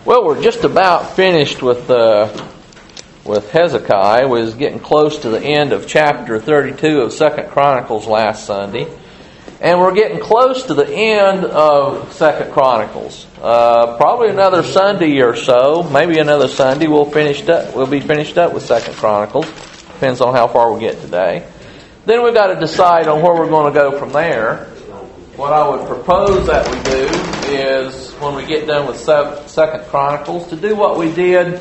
Well, we're just about finished with Hezekiah. We was getting close to the end of chapter 32 of 2 Chronicles last Sunday. And we're getting close to the end of 2 Chronicles. Probably another Sunday or so, maybe another Sunday, we'll be finished up with 2 Chronicles. Depends on how far we get today. Then we've got to decide on where we're going to go from there. What I would propose that we do is, when we get done with 2 Chronicles, to do what we did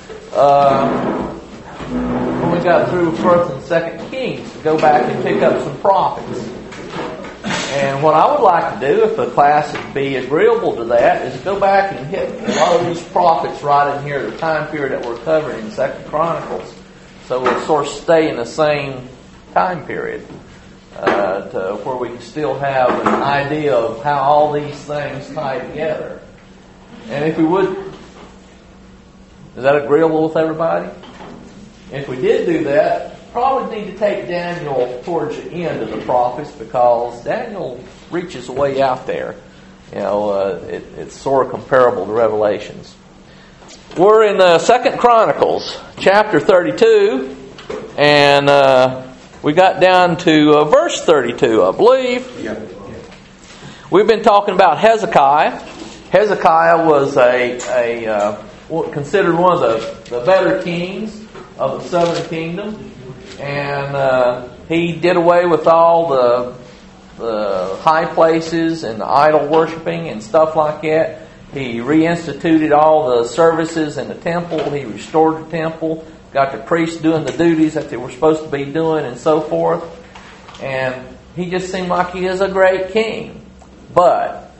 when we got through 1st and 2nd Kings, to go back and pick up some prophets. And what I would like to do, if the class would be agreeable to that, is go back and hit a lot of these prophets right in here, the time period that we're covering in 2 Chronicles. So we'll sort of stay in the same time period. To where we can still have an idea of how all these things tie together. And if we would, is that agreeable with everybody? If we did do that, probably need to take Daniel towards the end of the prophets, because Daniel reaches way out there. You know, it's sort of comparable to Revelations. We're in 2 Chronicles, chapter 32, and we got down to verse 32, I believe. Yeah. We've been talking about Hezekiah. Hezekiah was considered one of the better kings of the southern kingdom. And he did away with all the high places and the idol worshiping and stuff like that. He reinstituted all the services in the temple. He restored the temple. Got the priests doing the duties that they were supposed to be doing and so forth. And he just seemed like he is a great king. But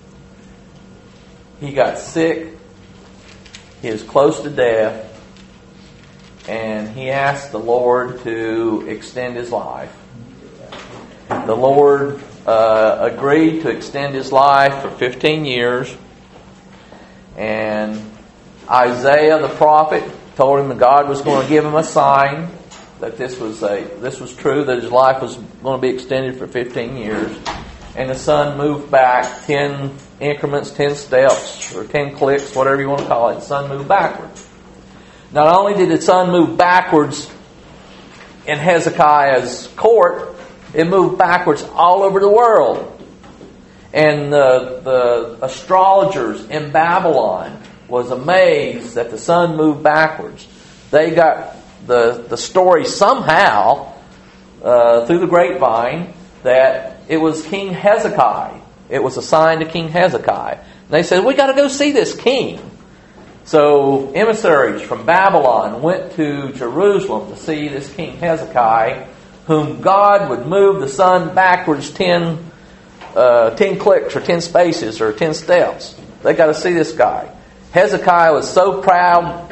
he got sick. He was close to death. And he asked the Lord to extend his life. The Lord agreed to extend his life for 15 years. And Isaiah the prophet told him that God was going to give him a sign that this was true, that his life was going to be extended for 15 years. And the sun moved back 10 increments, 10 steps, or 10 clicks, whatever you want to call it. The sun moved backwards. Not only did the sun move backwards in Hezekiah's court, it moved backwards all over the world. And the astrologers in Babylon was amazed that the sun moved backwards. They got the story somehow through the grapevine that it was King Hezekiah. It was a sign to King Hezekiah. And they said, we got to go see this king. So emissaries from Babylon went to Jerusalem to see this King Hezekiah, whom God would move the sun backwards 10 clicks or 10 spaces or 10 steps. They got to see this guy. Hezekiah was so proud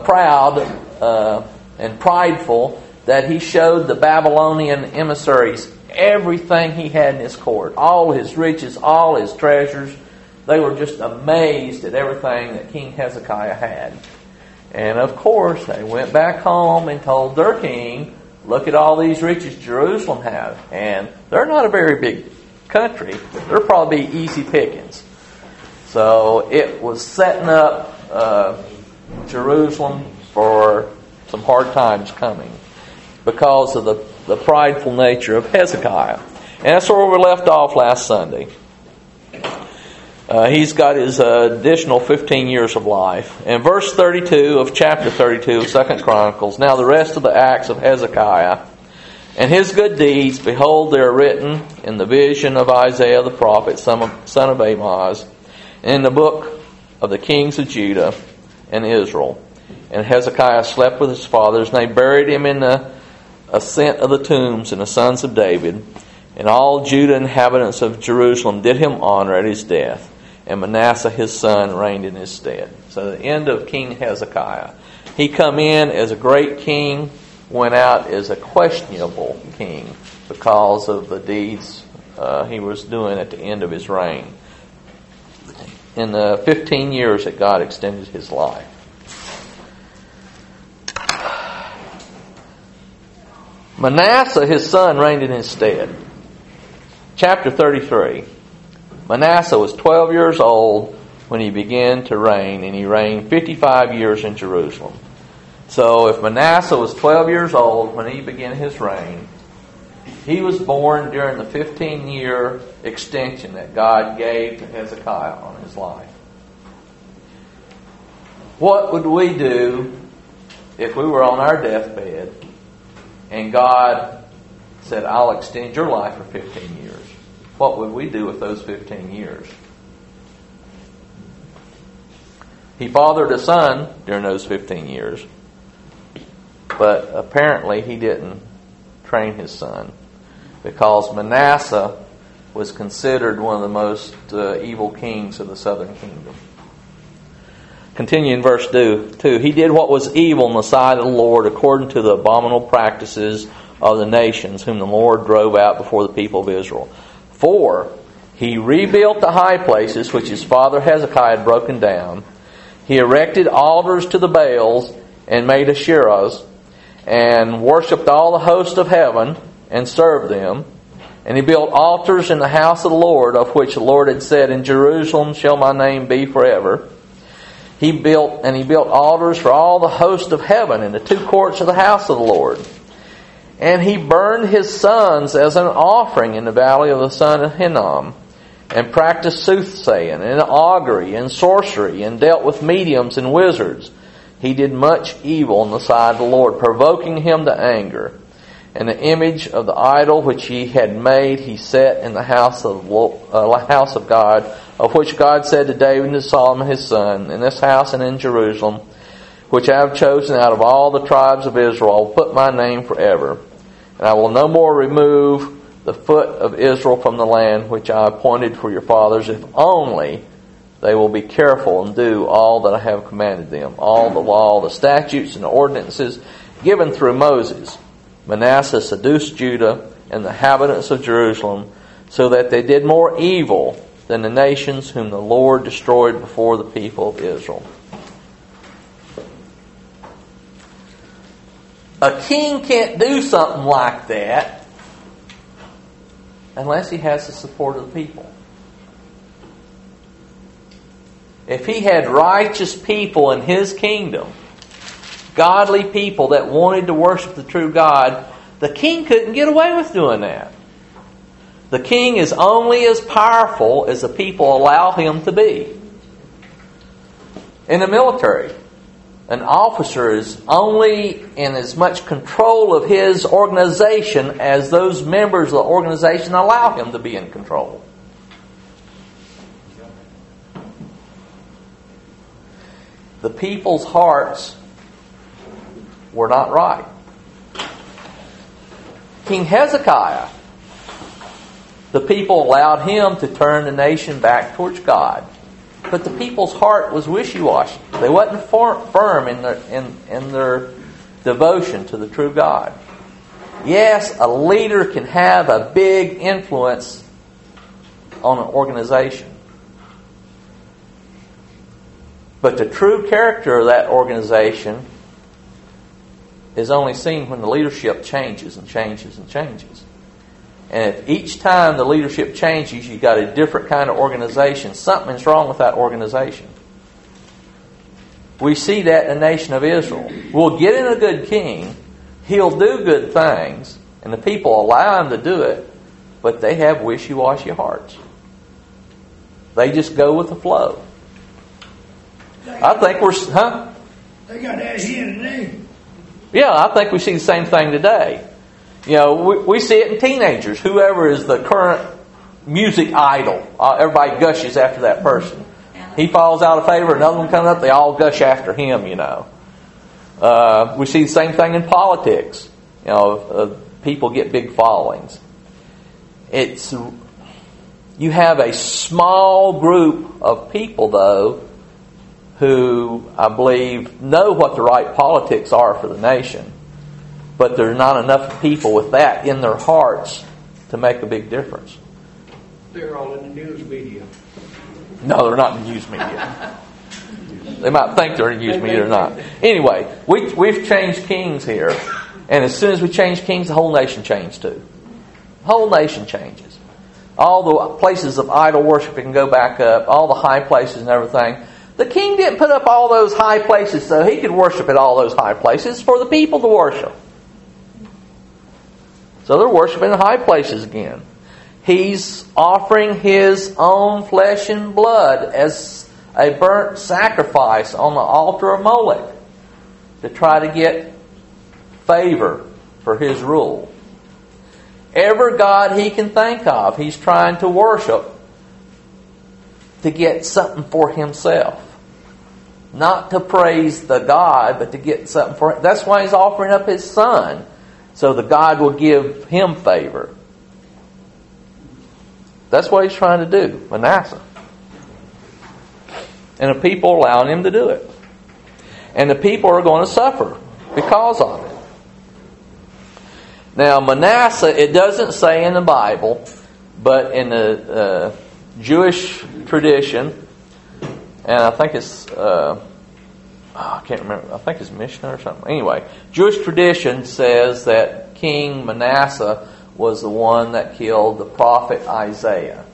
and prideful that he showed the Babylonian emissaries everything he had in his court, all his riches, all his treasures. They were just amazed at everything that King Hezekiah had. And of course, they went back home and told their king, look at all these riches Jerusalem has. And they're not a very big country. They're probably easy pickings. So it was setting up Jerusalem for some hard times coming because of the prideful nature of Hezekiah. And that's where we left off last Sunday. He's got his additional 15 years of life. And verse 32 of chapter 32 of 2 Chronicles, now the rest of the acts of Hezekiah and his good deeds, behold, they are written in the vision of Isaiah the prophet, son of Amoz, in the book of the kings of Judah and Israel. And Hezekiah slept with his fathers, and they buried him in the ascent of the tombs in the sons of David. And all Judah inhabitants of Jerusalem did him honor at his death. And Manasseh his son reigned in his stead. So the end of King Hezekiah. He come in as a great king, went out as a questionable king because of the deeds he was doing at the end of his reign. In the 15 years that God extended his life. Manasseh his son reigned in his stead. Chapter 33. Manasseh was 12 years old when he began to reign, and he reigned 55 years in Jerusalem. So if Manasseh was 12 years old when he began his reign, he was born during the 15-year extension that God gave to Hezekiah on his life. What would we do if we were on our deathbed and God said, I'll extend your life for 15 years? What would we do with those 15 years? He fathered a son during those 15 years, but apparently he didn't train his son, because Manasseh was considered one of the most evil kings of the southern kingdom. Continue in verse 2. He did what was evil in the sight of the Lord, according to the abominable practices of the nations, whom the Lord drove out before the people of Israel. For he rebuilt the high places which his father Hezekiah had broken down. He erected altars to the Baals and made Asherahs, and worshipped all the host of heaven and served them. And he built altars in the house of the Lord, of which the Lord had said, in Jerusalem shall my name be forever. He built altars for all the host of heaven in the two courts of the house of the Lord. And he burned his sons as an offering in the valley of the son of Hinnom, and practiced soothsaying and augury and sorcery, and dealt with mediums and wizards. He did much evil in the sight of the Lord, provoking him to anger. And the image of the idol which he had made, he set in the house of God, of which God said to David and to Solomon his son, in this house and in Jerusalem, which I have chosen out of all the tribes of Israel, I will put my name forever. And I will no more remove the foot of Israel from the land which I appointed for your fathers, if only they will be careful and do all that I have commanded them, all the law, the statutes, and the ordinances given through Moses. Manasseh seduced Judah and the inhabitants of Jerusalem, so that they did more evil than the nations whom the Lord destroyed before the people of Israel. A king can't do something like that unless he has the support of the people. If he had righteous people in his kingdom, godly people that wanted to worship the true God, the king couldn't get away with doing that. The king is only as powerful as the people allow him to be. In the military, an officer is only in as much control of his organization as those members of the organization allow him to be in control. The people's hearts were not right. King Hezekiah, the people allowed him to turn the nation back towards God. But the people's heart was wishy-washy. They wasn't firm in their devotion to the true God. Yes, a leader can have a big influence on an organization. But the true character of that organization is only seen when the leadership changes and changes and changes. And if each time the leadership changes, you've got a different kind of organization, something's wrong with that organization. We see that in the nation of Israel. We'll get in a good king, he'll do good things, and the people allow him to do it, but they have wishy-washy hearts. They just go with the flow. I think They got that here today. Yeah, I think we see the same thing today. You know, we see it in teenagers. Whoever is the current music idol, everybody gushes after that person. He falls out of favor, another one comes up, they all gush after him, you know. We see the same thing in politics. You know, people get big followings. You have a small group of people, though, who I believe know what the right politics are for the nation. But there's not enough people with that in their hearts to make a big difference. They're all in the news media. No, they're not in the news media. They might think they're in the news media or not. Anyway, we've changed kings here. And as soon as we change kings, the whole nation changed too. The whole nation changes. all the places of idol worship can go back up, all the high places and everything. The king didn't put up all those high places so he could worship at all those high places. It's for the people to worship. So they're worshiping the high places again. He's offering his own flesh and blood as a burnt sacrifice on the altar of Molech to try to get favor for his rule. Every god he can think of, he's trying to worship to get something for himself. Not to praise the God, but to get something for him. That's why he's offering up his son, so the God will give him favor. That's what he's trying to do, Manasseh. And the people are allowing him to do it. And the people are going to suffer because of it. Now, Manasseh, it doesn't say in the Bible, but in the Jewish tradition, and I think it's, I can't remember, I think it's Mishnah or something. Anyway, Jewish tradition says that King Manasseh was the one that killed the prophet Isaiah.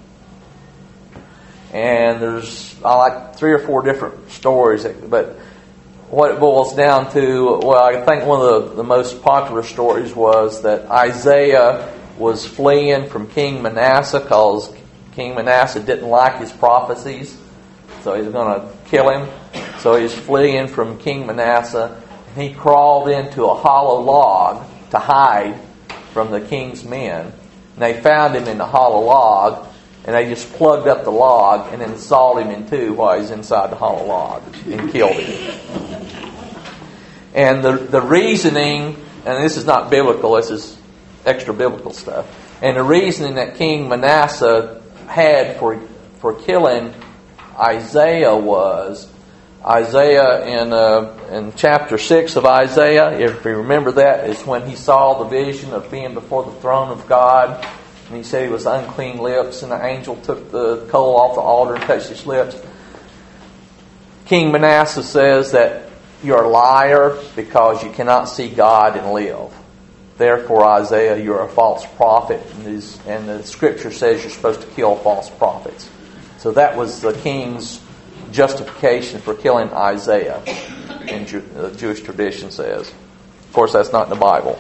And there's, I like 3 or 4 different stories, but what it boils down to, well, I think one of the most popular stories was that Isaiah was fleeing from King Manasseh because King Manasseh didn't like his prophecies, so he was going to kill him. So he's fleeing from King Manasseh. He crawled into a hollow log to hide from the king's men. And they found him in the hollow log, and they just plugged up the log and then sawed him in two while he's inside the hollow log and killed him. And the reasoning, and this is not biblical, this is extra biblical stuff. And the reasoning that King Manasseh had for killing Isaiah was, Isaiah in chapter 6 of Isaiah, if you remember that, is when he saw the vision of being before the throne of God. And he said he was unclean lips, and the angel took the coal off the altar and touched his lips. King Manasseh says that you're a liar because you cannot see God and live. Therefore, Isaiah, you're a false prophet. And the scripture says you're supposed to kill false prophets. So that was the king's justification for killing Isaiah, in the Jewish tradition says. Of course, that's not in the Bible.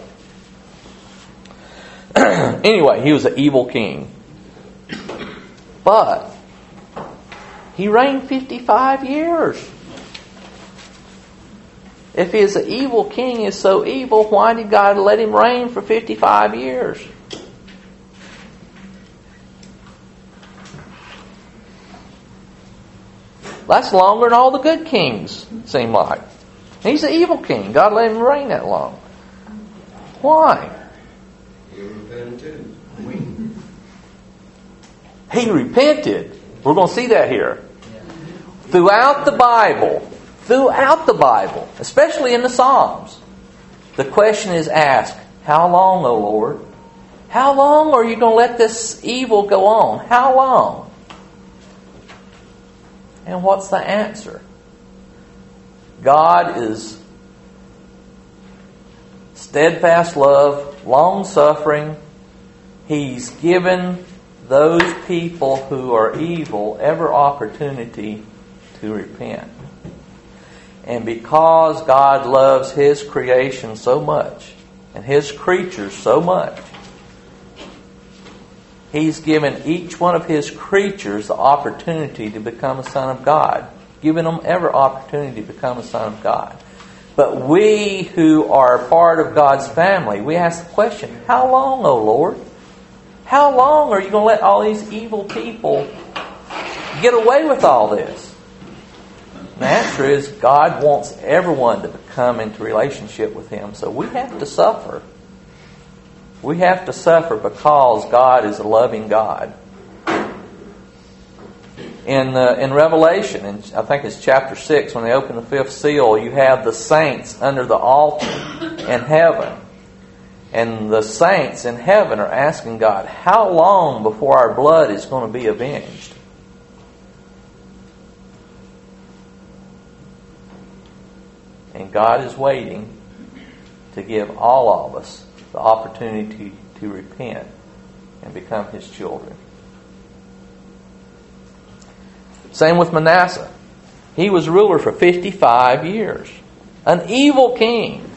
Anyway, he was an evil king. But he reigned 55 years. If he's an evil king, is so evil, why did God let him reign for 55 years? That's longer than all the good kings, seem like. He's an evil king. God let him reign that long. Why? He repented. He repented. We're going to see that here. Throughout the Bible, especially in the Psalms, the question is asked, how long, O Lord? How long are you going to let this evil go on? How long? And what's the answer? God is steadfast love, long-suffering. He's given those people who are evil every opportunity to repent. And because God loves His creation so much, and His creatures so much, He's given each one of His creatures the opportunity to become a son of God. Given them every opportunity to become a son of God. But we who are part of God's family, we ask the question, how long, O Lord? How long are you going to let all these evil people get away with all this? The answer is God wants everyone to come into relationship with Him. So we have to suffer. We have to suffer because God is a loving God. In Revelation, I think it's chapter 6, when they open the 5th seal, you have the saints under the altar in heaven. And the saints in heaven are asking God, how long before our blood is going to be avenged? And God is waiting to give all of us the opportunity to repent and become his children. Same with Manasseh. He was ruler for 55 years. An evil king.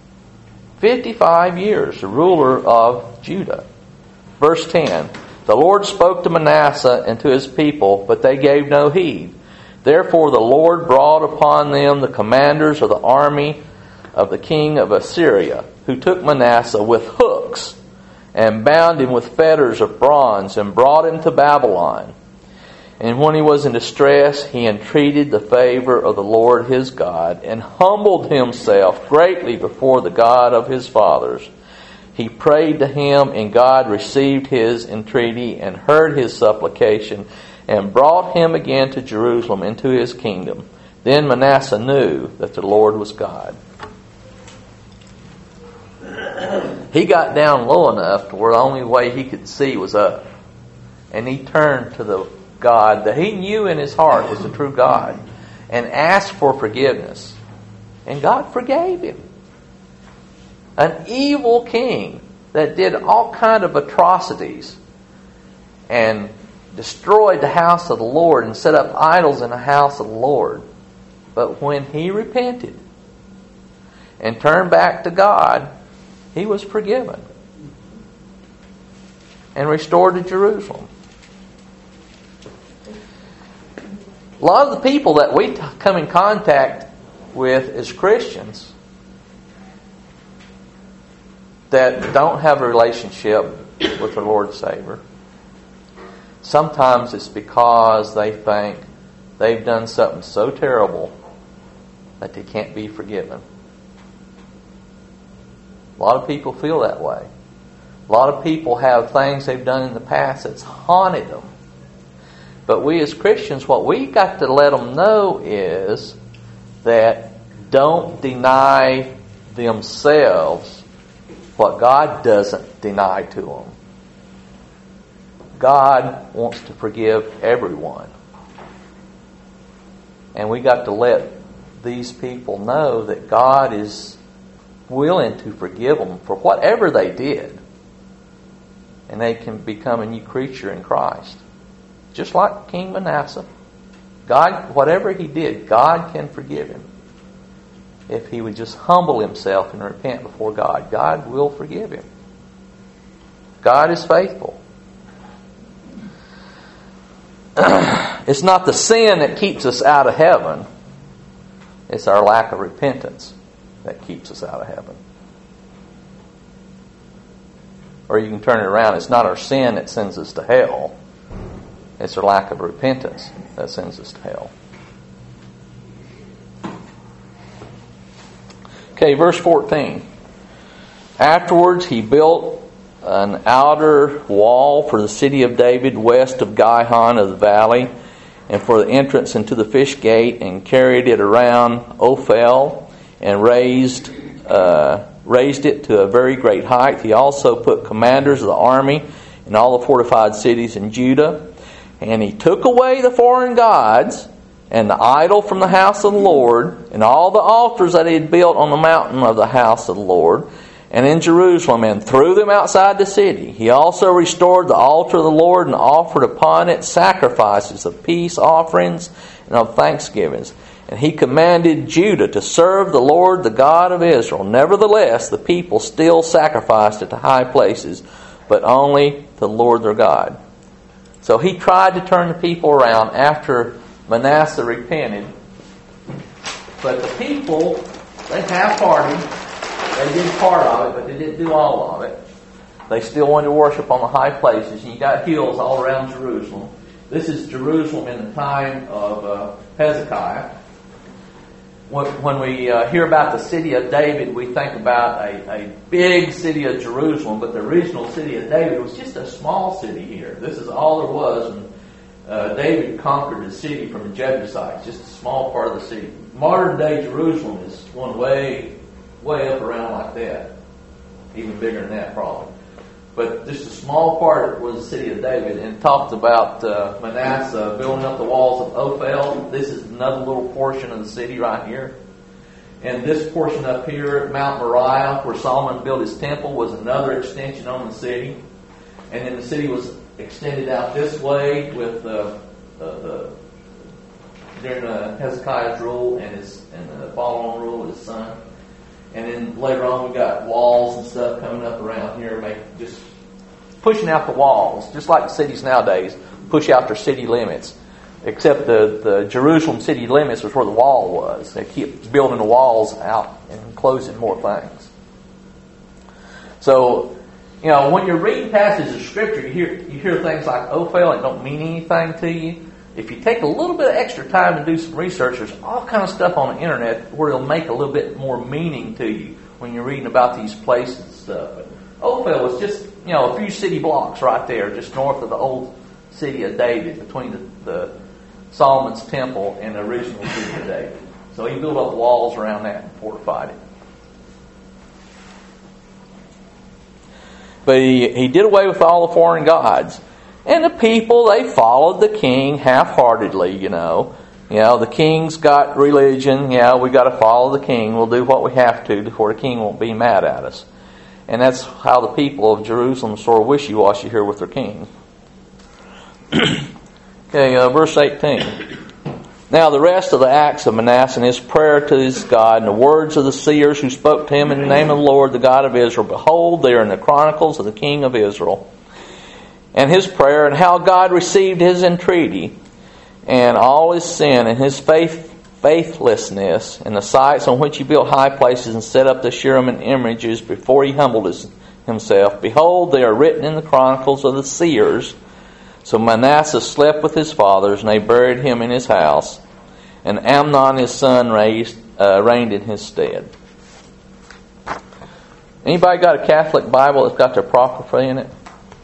55 years, the ruler of Judah. Verse 10. The Lord spoke to Manasseh and to his people, but they gave no heed. Therefore the Lord brought upon them the commanders of the army of the king of Assyria, who took Manasseh with hooks and bound him with fetters of bronze and brought him to Babylon. And when he was in distress, he entreated the favor of the Lord his God and humbled himself greatly before the God of his fathers. He prayed to him, and God received his entreaty and heard his supplication and brought him again to Jerusalem into his kingdom. Then Manasseh knew that the Lord was God. He got down low enough to where the only way he could see was up. And he turned to the God that he knew in his heart was the true God and asked for forgiveness. And God forgave him. An evil king that did all kind of atrocities and destroyed the house of the Lord and set up idols in the house of the Lord. But when he repented and turned back to God, he was forgiven and restored to Jerusalem. A lot of the people that we come in contact with as Christians that don't have a relationship with the Lord and Savior, sometimes it's because they think they've done something so terrible that they can't be forgiven. A lot of people feel that way. A lot of people have things they've done in the past that's haunted them. But we as Christians, what we got to let them know is that don't deny themselves what God doesn't deny to them. God wants to forgive everyone. And we got to let these people know that God is willing to forgive them for whatever they did. And they can become a new creature in Christ. Just like King Manasseh. God, whatever he did, God can forgive him. If he would just humble himself and repent before God, God will forgive him. God is faithful. It's not the sin that keeps us out of heaven. It's our lack of repentance that keeps us out of heaven. Or you can turn it around. It's not our sin that sends us to hell. It's our lack of repentance that sends us to hell. Okay, verse 14. Afterwards he built an outer wall for the city of David west of Gihon of the valley, and for the entrance into the fish gate, and carried it around Ophel, and raised it to a very great height. He also put commanders of the army in all the fortified cities in Judah. And he took away the foreign gods and the idol from the house of the Lord, and all the altars that he had built on the mountain of the house of the Lord, and in Jerusalem, and threw them outside the city. He also restored the altar of the Lord, and offered upon it sacrifices of peace offerings and of thanksgivings. And he commanded Judah to serve the Lord, the God of Israel. Nevertheless, the people still sacrificed at the high places, but only to the Lord their God. So he tried to turn the people around after Manasseh repented. But the people, they half-hearted. They did part of it, but they didn't do all of it. They still wanted to worship on the high places. And you got hills all around Jerusalem. This is Jerusalem in the time of Hezekiah. When we hear about the city of David, we think about a big city of Jerusalem, but the original city of David was just a small city here. This is all there was when David conquered the city from the Jebusites, just a small part of the city. Modern day Jerusalem is one way up around like that, even bigger than that probably. But just a small part was the city of David, and it talked about Manasseh building up the walls of Ophel. This is another little portion of the city right here. And this portion up here at Mount Moriah, where Solomon built his temple, was another extension on the city. And then the city was extended out this way with during Hezekiah's rule and the following rule of his son. And then later on we got walls and stuff coming up around here, just pushing out the walls, just like the cities nowadays push out their city limits. Except the Jerusalem city limits was where the wall was. They keep building the walls out and closing more things. So, when you're reading passages of Scripture, you hear things like Ophel that don't mean anything to you. If you take a little bit of extra time to do some research, there's all kind of stuff on the internet where it'll make a little bit more meaning to you when you're reading about these places and stuff. But Ophel was just, a few city blocks right there, just north of the old city of David, between the Solomon's temple and the original city of David. So he built up walls around that and fortified it. But he did away with all the foreign gods. And the people, they followed the king half-heartedly, the king's got religion. We got to follow the king. We'll do what we have to before the king won't be mad at us. And that's how the people of Jerusalem sort of wishy-washy here with their king. Okay, verse 18. Now the rest of the acts of Manasseh and his prayer to his God and the words of the seers who spoke to him in the name of the Lord, the God of Israel, behold, they are in the chronicles of the king of Israel. And his prayer, and how God received his entreaty, and all his sin, and his faithlessness, and the sites on which he built high places and set up the Asherim and images before he humbled himself. Behold, they are written in the chronicles of the seers. So Manasseh slept with his fathers, and they buried him in his house. And Amnon his son reigned in his stead. Anybody got a Catholic Bible that's got the Apocrypha in it?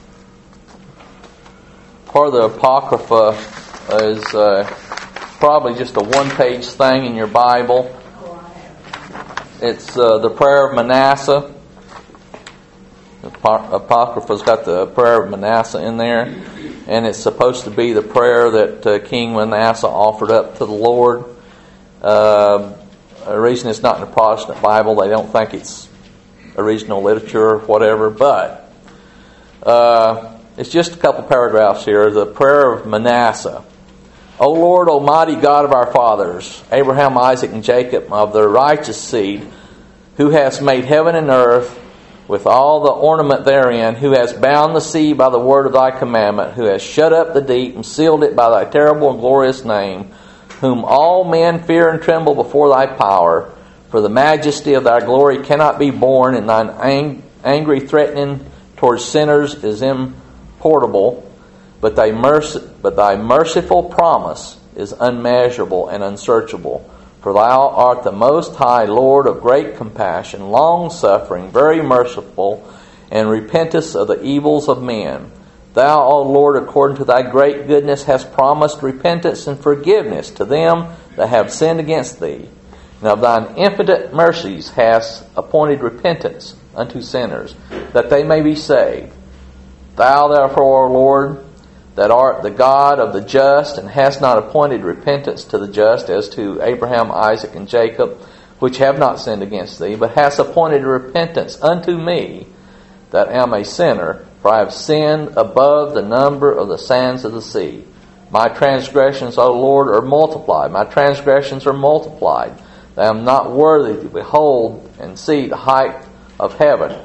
Part of the Apocrypha is probably just a one-page thing in your Bible. It's the prayer of Manasseh. The Apocrypha's got the prayer of Manasseh in there. And it's supposed to be the prayer that King Manasseh offered up to the Lord. The reason it's not in the Protestant Bible, they don't think it's original literature or whatever, but it's just a couple paragraphs here. The prayer of Manasseh. O Lord, Almighty God of our fathers, Abraham, Isaac, and Jacob, of their righteous seed, who hast made heaven and earth, with all the ornament therein, who has bound the sea by the word of thy commandment, who has shut up the deep and sealed it by thy terrible and glorious name, whom all men fear and tremble before thy power, for the majesty of thy glory cannot be borne, and thine angry threatening towards sinners is importable, but thy merciful promise is unmeasurable and unsearchable. For thou art the most high Lord of great compassion, long-suffering, very merciful, and repentest of the evils of men. Thou, O Lord, according to thy great goodness, hast promised repentance and forgiveness to them that have sinned against thee. And of thine infinite mercies hast appointed repentance unto sinners, that they may be saved. Thou, therefore, O Lord, that art the God of the just, and hast not appointed repentance to the just, as to Abraham, Isaac, and Jacob, which have not sinned against thee, but hast appointed repentance unto me, that am a sinner, for I have sinned above the number of the sands of the sea. My transgressions, O Lord, are multiplied. My transgressions are multiplied. I am not worthy to behold and see the height of heaven,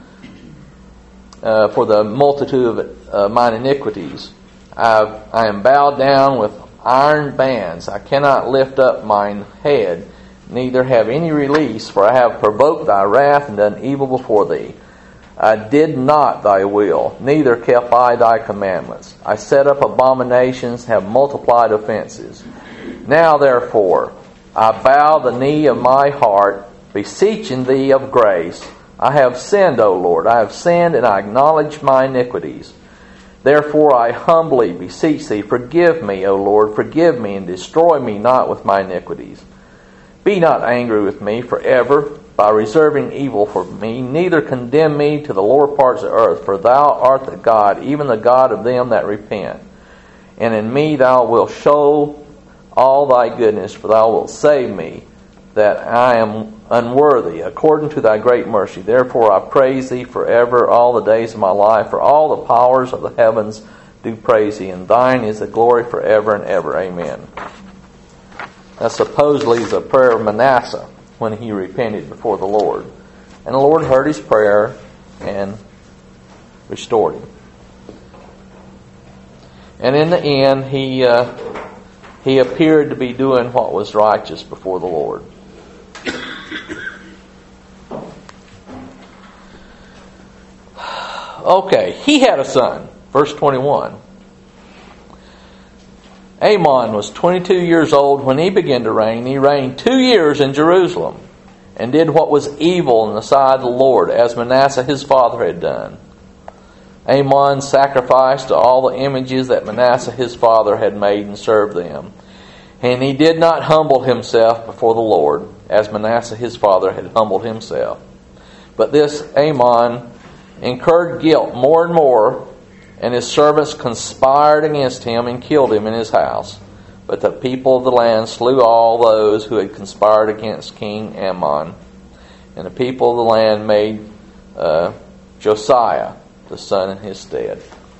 for the multitude of mine iniquities. I am bowed down with iron bands. I cannot lift up mine head, neither have any release, for I have provoked thy wrath and done evil before thee. I did not thy will, neither kept I thy commandments. I set up abominations, have multiplied offenses. Now therefore, I bow the knee of my heart, beseeching thee of grace. I have sinned, O Lord. I have sinned, and I acknowledge my iniquities. Therefore I humbly beseech thee, forgive me, O Lord, forgive me, and destroy me not with my iniquities. Be not angry with me forever, by reserving evil for me, neither condemn me to the lower parts of the earth, for thou art the God, even the God of them that repent. And in me thou wilt show all thy goodness, for thou wilt save me, that I am unworthy, according to thy great mercy. Therefore I praise thee forever, all the days of my life. For all the powers of the heavens do praise thee, and thine is the glory forever and ever. Amen. That supposedly is a prayer of Manasseh when he repented before the Lord. And the Lord heard his prayer and restored him. And in the end, he appeared to be doing what was righteous before the Lord. Okay, he had a son. Verse 21. Amon was 22 years old when he began to reign. He reigned 2 years in Jerusalem and did what was evil in the sight of the Lord, as Manasseh his father had done. Amon sacrificed to all the images that Manasseh his father had made and served them. And he did not humble himself before the Lord, as Manasseh his father had humbled himself. But this Amon incurred guilt more and more, and his servants conspired against him and killed him in his house. But the people of the land slew all those who had conspired against King Amon. And the people of the land made Josiah the son in his stead.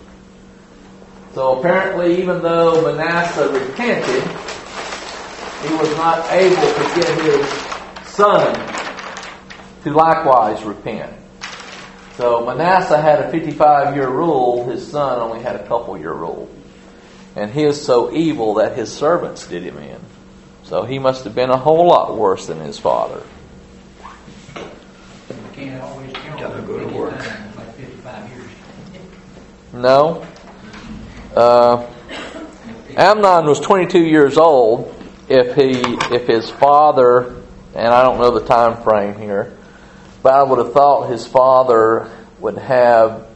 So apparently, even though Manasseh repented, he was not able to get his son to likewise repent. So Manasseh had a 55-year rule. His son only had a couple-year rule. And he is so evil that his servants did him in. So he must have been a whole lot worse than his father. You can't always count Gotta go to work. like 55 years. No. Amnon was 22 years old if his father, and I don't know the time frame here, but I would have thought his father would have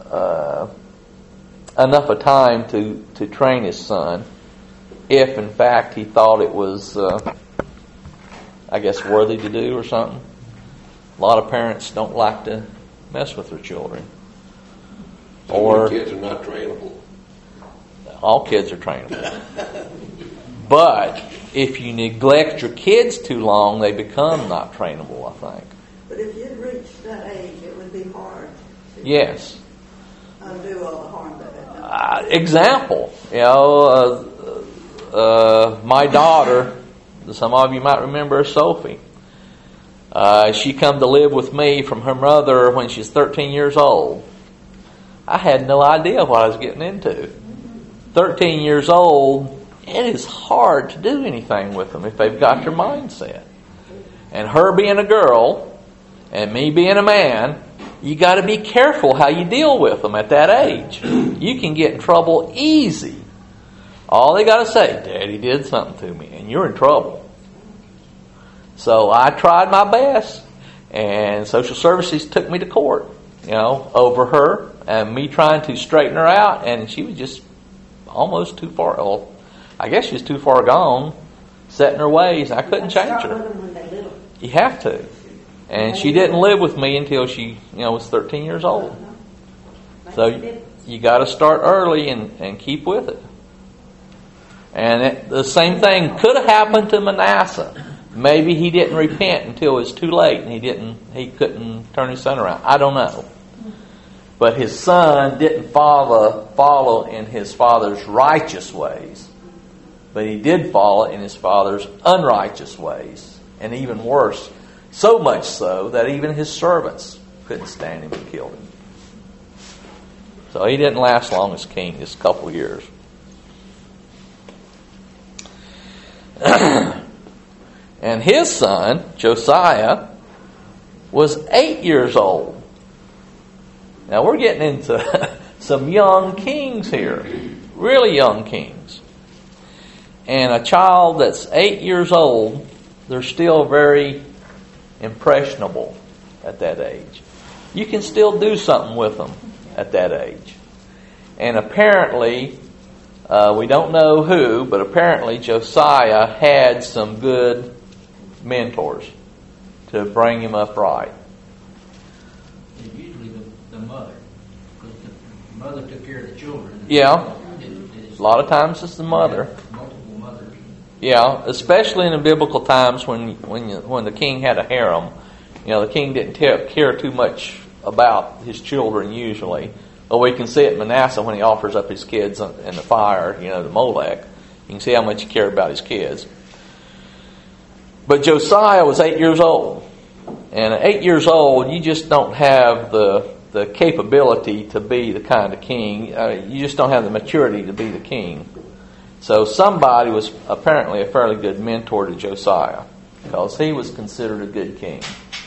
enough of time to train his son, if in fact he thought it was, worthy to do or something. A lot of parents don't like to mess with their children. Or kids are not trainable. All kids are trainable. But if you neglect your kids too long, they become not trainable, I think. But if you'd reached that age, it would be hard to Yes. undo all the harm that had done. Example, my daughter, some of you might remember Sophie. She come to live with me from her mother when she's 13 years old. I had no idea what I was getting into. 13 years old, it is hard to do anything with them if they've got their mindset. And her being a girl, and me being a man, you got to be careful how you deal with them at that age. You can get in trouble easy. All they got to say, Daddy did something to me, and you're in trouble. So I tried my best, and social services took me to court, over her, and me trying to straighten her out, and she was just almost too far. Well, I guess she was too far gone, set in her ways. I couldn't change her. You have to. And she didn't live with me until she, was 13 years old. So you got to start early and keep with it. And the same thing could have happened to Manasseh. Maybe he didn't repent until it was too late, and he couldn't turn his son around. I don't know. But his son didn't follow in his father's righteous ways, but he did follow in his father's unrighteous ways, and even worse. So much so that even his servants couldn't stand him and killed him. So he didn't last long as king, just a couple of years. And his son, Josiah, was 8 years old. Now we're getting into some young kings here. Really young kings. And a child that's 8 years old, they're still very impressionable at that age. You can still do something with them at that age. And apparently, we don't know who, but apparently Josiah had some good mentors to bring him up right. And usually the mother, because the mother took care of the children. Yeah. A lot of times it's the mother. Multiple mothers. Yeah, especially in the biblical times when the king had a harem. The king didn't care too much about his children usually. Well, we can see it in Manasseh when he offers up his kids in the fire, to Molech. You can see how much he cared about his kids. But Josiah was 8 years old. And at 8 years old, you just don't have the capability to be the kind of king. You just don't have the maturity to be the king. So somebody was apparently a fairly good mentor to Josiah, because he was considered a good king.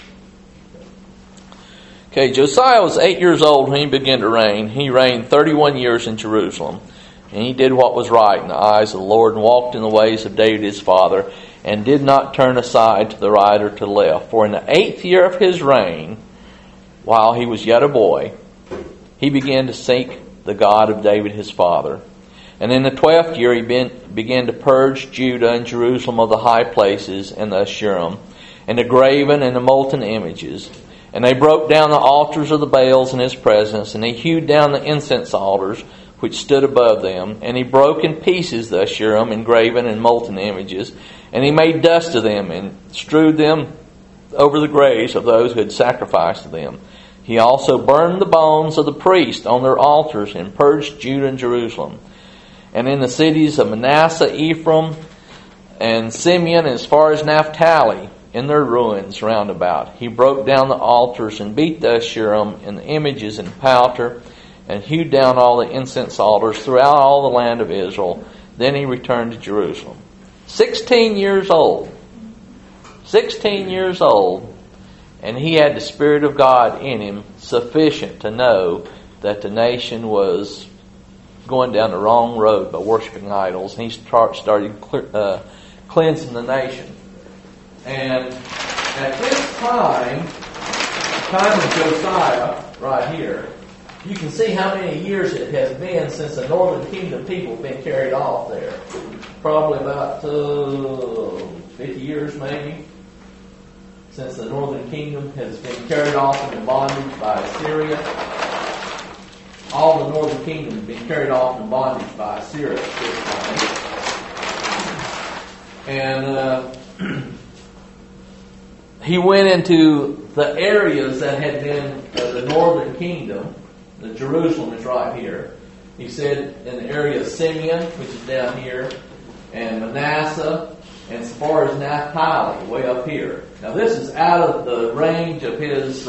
Okay, Josiah was 8 years old when he began to reign. He reigned 31 years in Jerusalem. And he did what was right in the eyes of the Lord, and walked in the ways of David his father, and did not turn aside to the right or to the left. For in the 8th year of his reign, while he was yet a boy, he began to seek the God of David his father. And in the 12th year he began to purge Judah and Jerusalem of the high places and the Asherim, and the graven and the molten images. And they broke down the altars of the Baals in his presence, and he hewed down the incense altars which stood above them. And he broke in pieces the Asherim and graven and molten images, and he made dust of them and strewed them over the graves of those who had sacrificed to them. He also burned the bones of the priests on their altars, and purged Judah and Jerusalem. And in the cities of Manasseh, Ephraim, and Simeon, as far as Naphtali, in their ruins round about, he broke down the altars and beat the Asherim and the images in powder, and hewed down all the incense altars throughout all the land of Israel. Then he returned to Jerusalem. 16 years old. 16 years old. And he had the Spirit of God in him, sufficient to know that the nation was going down the wrong road by worshiping idols. And he started cleansing the nation. And at this time of Josiah, right here, you can see how many years it has been since the northern kingdom people have been carried off there. Probably about 50 years maybe, since the northern kingdom has been carried off into bondage by Assyria. All the northern kingdom has been carried off in bondage by Assyria at this time. And he went into the areas that had been the northern kingdom. The Jerusalem is right here. He said in the area of Simeon, which is down here, and Manasseh, and as far as Naphtali, way up here. Now this is out of the range of his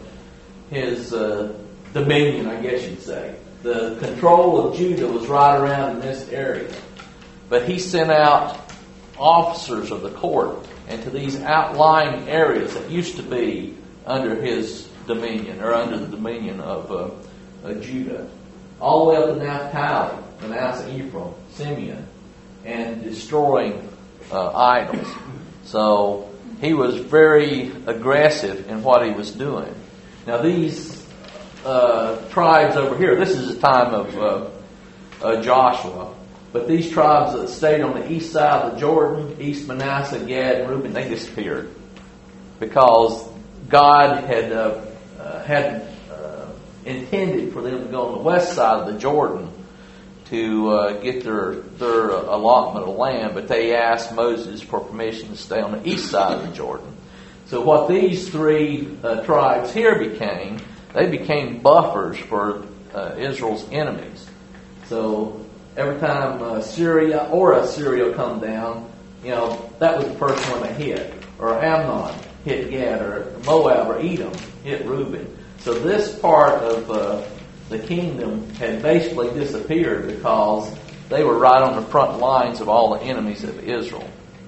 dominion, I guess you'd say. The control of Judah was right around in this area. But he sent out officers of the court into these outlying areas that used to be under his dominion, or under the dominion of Judah, all the way up to Naphtali, Manasseh, Ephraim, Simeon, and destroying idols. So he was very aggressive in what he was doing. Now these tribes over here, this is the time of Joshua, but these tribes that stayed on the east side of the Jordan, East Manasseh, Gad, and Reuben, they disappeared because God had intended for them to go on the west side of the Jordan to get their allotment of land, but they asked Moses for permission to stay on the east side of the Jordan. So what these three tribes here became, they became buffers for Israel's enemies. So every time Syria or Assyria come down, that was the first one they hit. Or Ammon hit Gad, or Moab or Edom hit Reuben. So this part of the kingdom had basically disappeared because they were right on the front lines of all the enemies of Israel.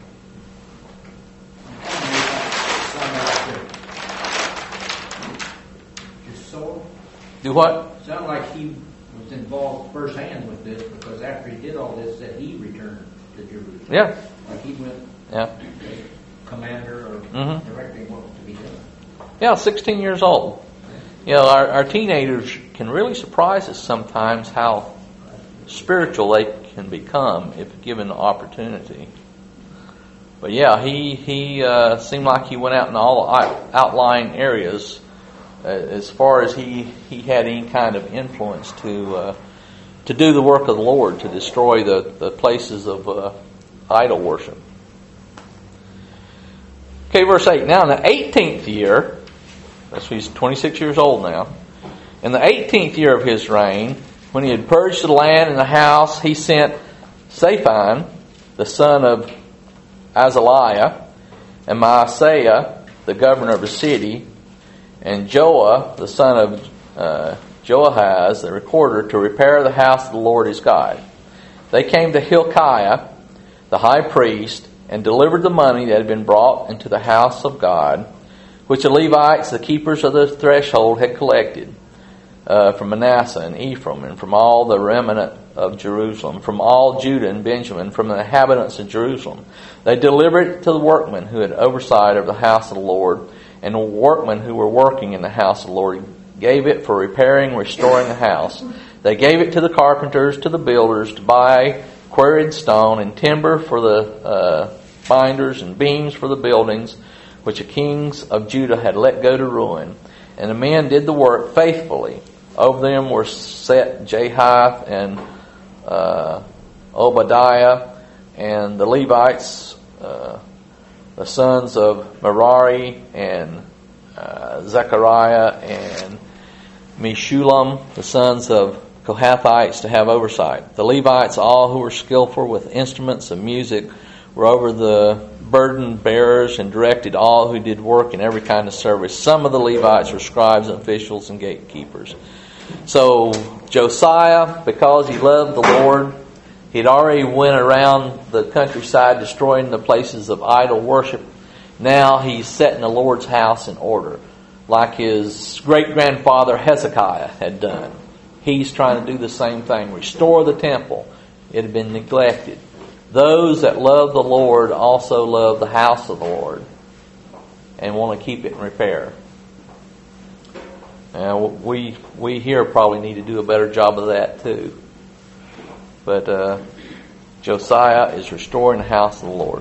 Do what? Sound like he was involved firsthand with this, because after he did all this, that he returned to Jerusalem. Yeah. Like he went, commander or directing what was to be done. Yeah, 16 years old. Our teenagers can really surprise us sometimes how spiritual they can become if given the opportunity. But yeah, he seemed like he went out in all the outlying areas as far as he had any kind of influence to do the work of the Lord, to destroy the places of idol worship. Okay, verse 8. Now in the 18th year, that's he's 26 years old now. In the 18th year of his reign, when he had purged the land and the house, he sent Shaphan, the son of Azaliah, and Maaseiah, the governor of the city, and Joah, the son of Joahaz, the recorder, to repair the house of the Lord his God. They came to Hilkiah, the high priest, and delivered the money that had been brought into the house of God, which the Levites, the keepers of the threshold, had collected from Manasseh and Ephraim, and from all the remnant of Jerusalem, from all Judah and Benjamin, from the inhabitants of Jerusalem. They delivered it to the workmen who had oversight of the house of the Lord, and the workmen who were working in the house of the Lord gave it for repairing, restoring the house. They gave it to the carpenters, to the builders, to buy quarried stone and timber for the binders and beams for the buildings, which the kings of Judah had let go to ruin. And the men did the work faithfully. Over them were set Jahath and Obadiah, and the Levites, the sons of Merari, and Zechariah, and Meshulam, the sons of Kohathites, to have oversight. The Levites, all who were skillful with instruments of music, were over the burden bearers and directed all who did work in every kind of service. Some of the Levites were scribes and officials and gatekeepers. So Josiah, because he loved the Lord, he'd already went around the countryside destroying the places of idol worship. Now he's setting the Lord's house in order, like his great-grandfather Hezekiah had done. He's trying to do the same thing, restore the temple. It had been neglected. Those that love the Lord also love the house of the Lord and want to keep it in repair. Now, we here probably need to do a better job of that too. But Josiah is restoring the house of the Lord.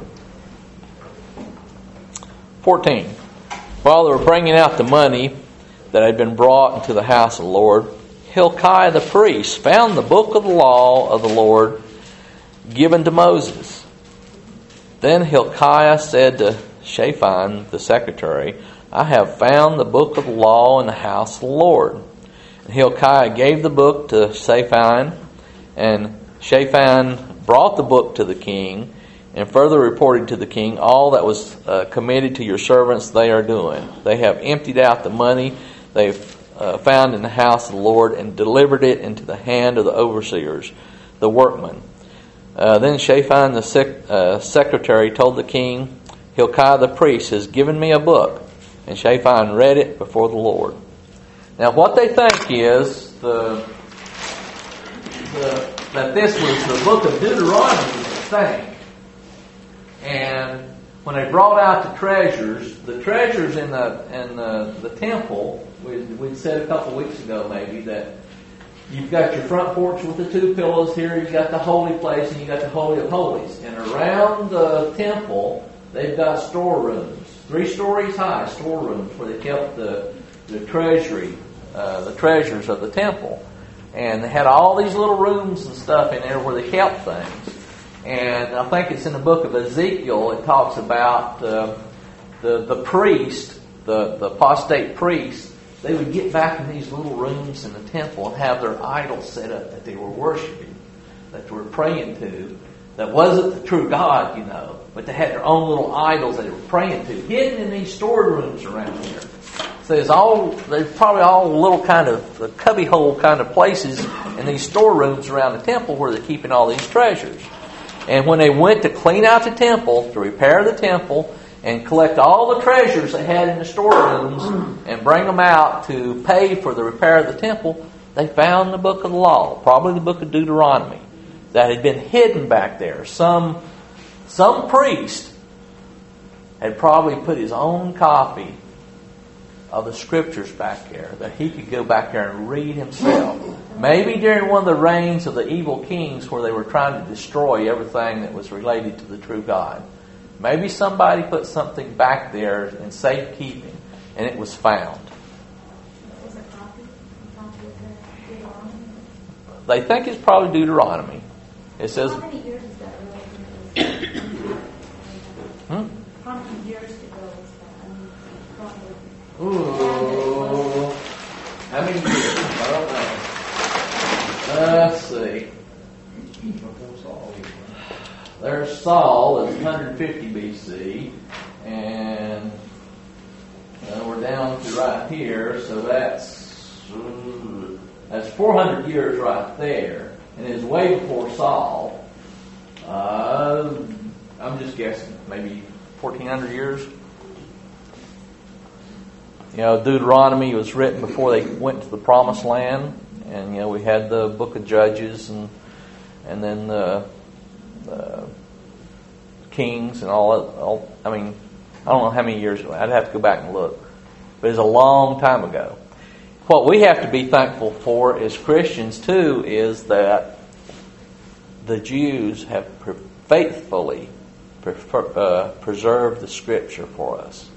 14. While they were bringing out the money that had been brought into the house of the Lord, Hilkiah the priest found the book of the law of the Lord given to Moses. Then Hilkiah said to Shaphan the secretary, I have found the book of the law in the house of the Lord. And Hilkiah gave the book to Shaphan, and Shaphan brought the book to the king, and further reported to the king all that was committed to your servants they are doing. They have emptied out the money they've found in the house of the Lord and delivered it into the hand of the overseers, the workmen. Then Shaphan the secretary told the king, Hilkiah the priest has given me a book. And Shaphan read it before the Lord. Now what they think is that this was the book of Deuteronomy, they think. And when they brought out the treasures in the temple, we'd said a couple weeks ago maybe that you've got your front porch with the two pillars here, you've got the holy place, and you've got the Holy of Holies. And around the temple, they've got storerooms, 3 stories high storerooms where they kept the treasury, the treasures of the temple. And they had all these little rooms and stuff in there where they kept things. And I think it's in the book of Ezekiel, it talks about the priest, the apostate priest, they would get back in these little rooms in the temple and have their idols set up that they were worshiping, that they were praying to, that wasn't the true God, but they had their own little idols they were praying to, hidden in these storerooms around here. So they're probably all little kind of cubbyhole kind of places in these storerooms around the temple where they're keeping all these treasures. And when they went to clean out the temple, to repair the temple, and collect all the treasures they had in the storerooms and bring them out to pay for the repair of the temple, they found the book of the law, probably the book of Deuteronomy, that had been hidden back there. Some priest had probably put his own copy of the scriptures back there that he could go back there and read himself. Maybe during one of the reigns of the evil kings where they were trying to destroy everything that was related to the true God. Maybe somebody put something back there in safekeeping and it was found. Was it a copy of Deuteronomy? They think it's probably Deuteronomy. It says. How many years is that related? years ago was that? I mean, probably. Ooh. How many years? I don't know. Let's see. Before Saul. There's Saul is 150 BC, and we're down to right here, so that's 400 years right there, and it's way before Saul. I'm just guessing, maybe 1,400 years. You know, Deuteronomy was written before they went to the Promised Land, and you know we had the Book of Judges, and then the Kings and all. I mean, I don't know how many years ago. I'd have to go back and look, but it's a long time ago. What we have to be thankful for as Christians too is that the Jews have faithfully preserved the Scripture for us.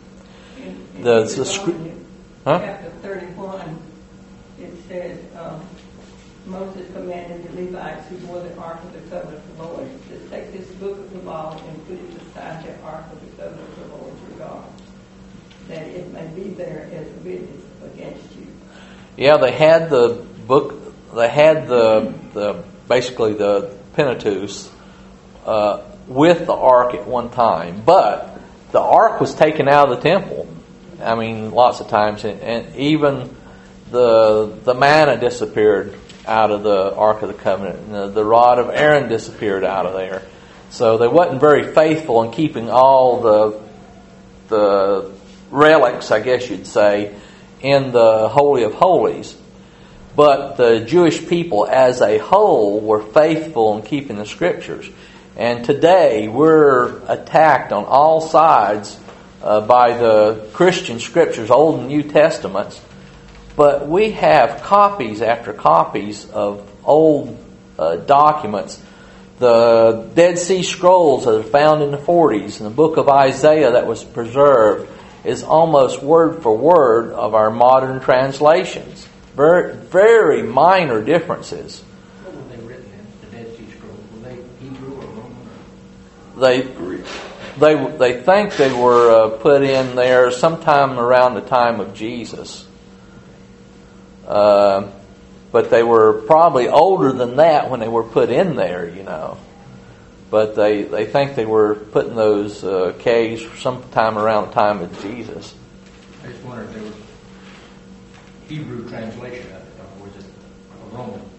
Chapter 31, it says, Moses commanded the Levites who bore the ark of the covenant of the Lord to take this book of the law and put it beside the ark of the covenant of the Lord your God, that it may be there as a witness against you. Yeah, they had the book. They had the basically the Pentateuch with the ark at one time, but the ark was taken out of the temple. I mean, lots of times, and even the manna disappeared out of the Ark of the Covenant, and the rod of Aaron disappeared out of there. So they wasn't very faithful in keeping all the relics, I guess you'd say, in the Holy of Holies. But the Jewish people as a whole were faithful in keeping the Scriptures. And today we're attacked on all sides by the Christian Scriptures, Old and New Testaments. But we have copies after copies of old documents. The Dead Sea Scrolls that are found in the 40s and the book of Isaiah that was preserved is almost word for word of our modern translations. Very, very minor differences. What were they written in, the Dead Sea Scrolls? Were they Hebrew or Roman? They think they were put in there sometime around the time of Jesus. But they were probably older than that when they were put in there, you know. But they think they were put in those caves sometime around the time of Jesus. I just wondered if there was Hebrew translation of it, or was it a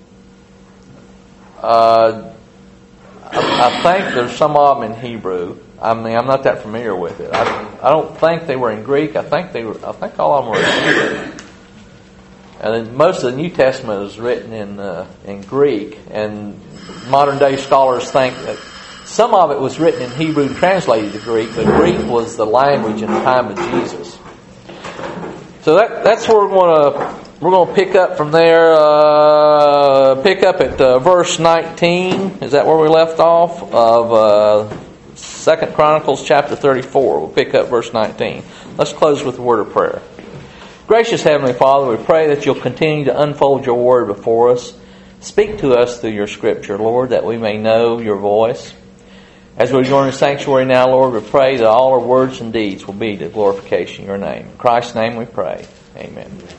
Roman? I think there's some of them in Hebrew. I mean, I'm not that familiar with it. I don't think they were in Greek. I think all of them were in Hebrew. And then most of the New Testament is written in Greek, and modern day scholars think that some of it was written in Hebrew and translated to Greek, but Greek was the language in the time of Jesus. So that's where we're going to pick up from there. Pick up at verse 19. Is that where we left off of 2 Chronicles chapter 34? We'll pick up verse 19. Let's close with a word of prayer. Gracious Heavenly Father, we pray that you'll continue to unfold your word before us. Speak to us through your Scripture, Lord, that we may know your voice. As we join in the sanctuary now, Lord, we pray that all our words and deeds will be to glorification of your name. In Christ's name we pray. Amen.